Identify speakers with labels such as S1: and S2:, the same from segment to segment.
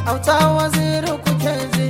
S1: auta waziri kuke ji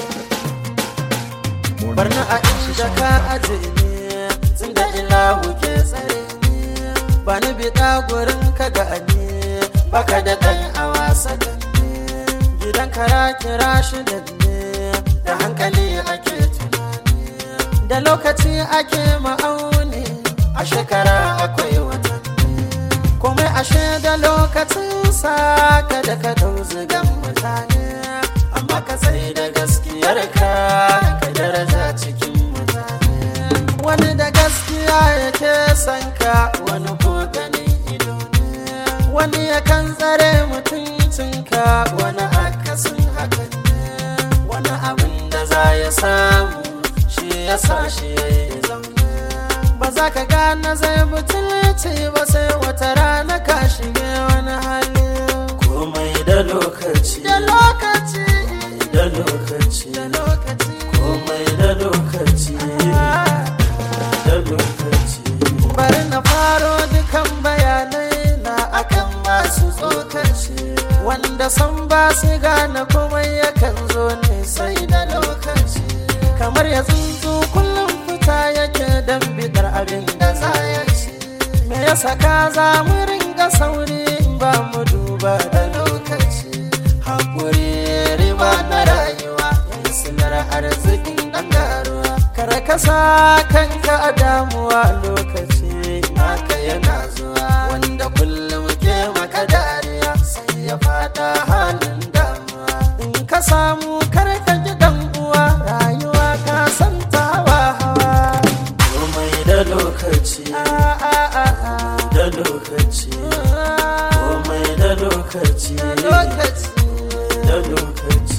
S1: barna a inda ka aje ne tunda ilahu ke tsare ne ba ni bida gurin ka gani baka da dan a wasa da ne gidan kara kira shi da ne da hankali ake tunani da lokaci ake ma'auni a shekara akwai watanni komai ashe da lokacin sa kada ka dau zigan mutane amma ka sai da gaskiyar ka daraja cikin mutane wani da gaskiya yake san ka wani ko ganin ido ne wani yakan tsare mutuncinka wani akasin hakan ne wani abin da za ya samu shi ya sa shi ya yi zaune ba za ka gane zai mutunci ba sai wata rana ka shige wani hali
S2: komai da lokaci
S1: da lokaci
S2: da lokaci
S1: da lokaci
S2: komai da lokaci da lokaci
S1: bari na faro dukan bayanai na akan masu tsokaci wanda san ba su gane komai yakan zo ne sai da lokaci kamar ya tsuntsu kullum fita yake don bidar abin da za ya ci me ya saka za mu ringa sauri ba mu duba da lokaci haƙuri riba na rayuwa yin silar arzikin ɗan garuwa kare kasa kanka a damuwa lokaci naka yana zuwa wanda kullum ke maka dariya sai ya fada halin damuwa in ka samu kare ka ji dan uwa rayuwa ka santawa hawa
S2: komai da lokaci da lokaci komai da lokaci da lokaci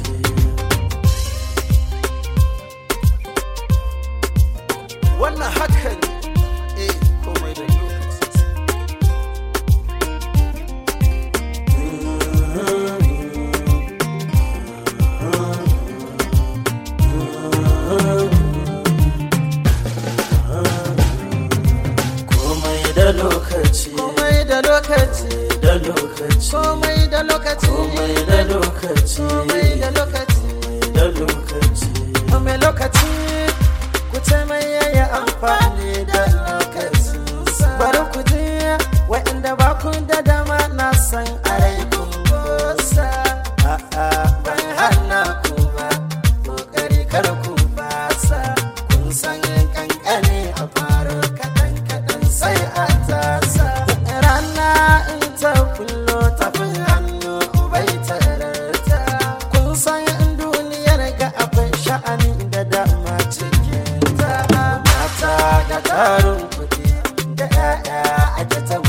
S1: wannan haka ne komai da lokaci
S2: komai da lokaci
S1: komai da lokaci
S2: da lokaci
S1: komai da lokaci
S2: komai da lokaci
S1: komai da lokaci
S2: da lokaci
S1: mai lokaci ku ce mai yayi amfani da lokaci bari ku ji waɗanda ba ku da dama na san a rai kun gosa ban hana ku ba kokari kar ku basa kun san kankane a faro kaɗan kaɗan sai a tasa rana in ta kullo tafin hannu bai tararta kun san duniyar ga akwai sha'ani da dama cikin ta mata da tarin kuɗi da 'ya'ya ake ta